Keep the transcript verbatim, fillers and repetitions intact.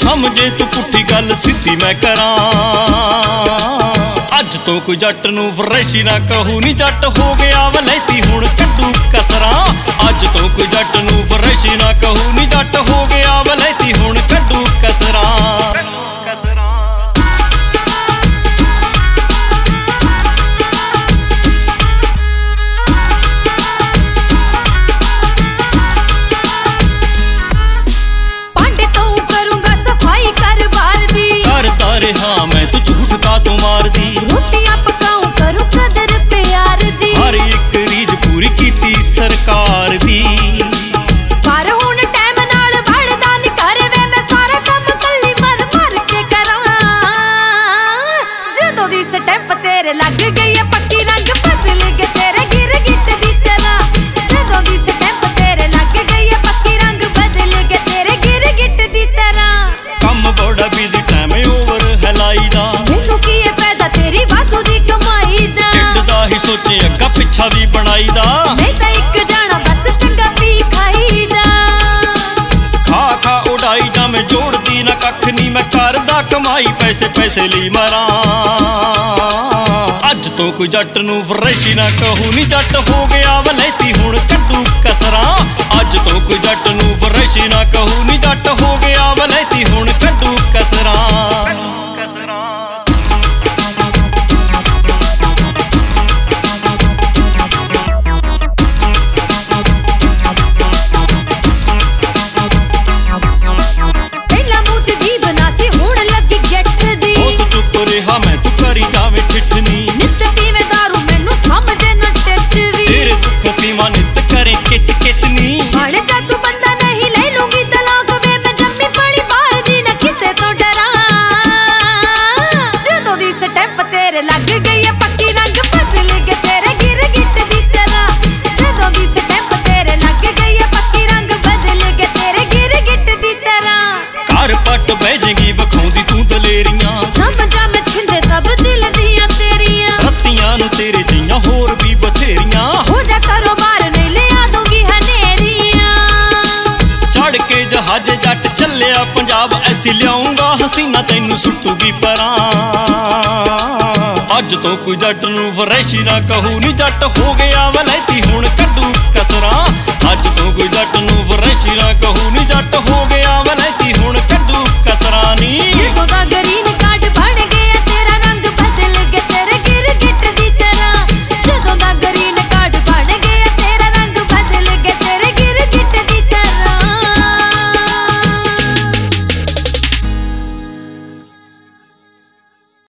समझे तू पुट्ठी गल सीधी मैं करां। अज तो कोई जट नूं फ्रैश ना कहू नी जट हो गया वलैती हुण कड्डू कसरां। अज तो कोई जट नूं फ्रैश ना कहू नी जट हो गया वलैती हुण कड्डू कसरां। हाँ मैं तो झूठ का तो मार दी, रोटियां पकाऊं करूं कदर प्यार दी। हर एक रीज पूरी कीती सरकार दी। पर हुण टाइम नाल वड़दा नी कर वे मैं सारा काम कल्ली मर मर के करां। जदों दी स्टैंप तेरे लग गई है पक्की रंग बदल गए तेरे गिर गिट दी तरह। जदों दी स्टैंप तेरे लग गई है पक्की रंग बदल गए तेरे गिर गिट दी तरह। कम बड़ा बिजी टाइम ओवर हलाईदा, मैनू की है पैदा तेरी वाधू दी कमाई दा। ढिड दा ही सोचे अग्गा पिछा भी बनाईदा। मैं तां इक जाना बस चंगा पी खाईदा। खा खा उड़ाई जा मैं जोड़दी ना कख नी मैं करदा कमाई पैसे पैसे ली मरां। अज तो कोई जट नूं फ्रैश ना कहू नी जट हो गया वलैती हुण कड्डू कसरां। अज तो कोई जट नूं फ्रैश ना कहू नी जट हो गया वलैती हुण कड्डू कसरां। हाँ मैं तू करी जावे ठिठनी, नित पीवे दारू मैनू समझे ना टिच वी। तेरे दुखों पीवा नित करे किच किचनी। बन जा तू बंदा नहीं ले लूंगी तलाक वे मैं जम्मी पड़ी बाहर दी ना किसे तो डरा। जदों दी स्टैंप तेरे लग गई है पक्की रंग बदल गए तेरे गिर गिट दी तरह। जदों दी स्टैंप तेरे लग गई है पक्की रंग बदल गए तेरे गिर गिट दी तरह। घर पट बह जाएगी वखाउंदी तू दलेरियां, समझा मैं छिंदे सब दिल दियां तेरियां। रत्तियां नूं तेरे जियां होर भी बथेरियां। हो जा कारोबार नहीं ले आ दूंगी हनेरियां। चढ़ के जहाज जट चलिया पंजाब ऐसी लियाऊंगा हसीना तैनू सुट्टूगी परां। अज तो कोई जट नूं फ्रैश ना कहू नी जट हो गया वलैती हुण कड्डू कसरां। अज तो कोई जट नूं फ्रैश ना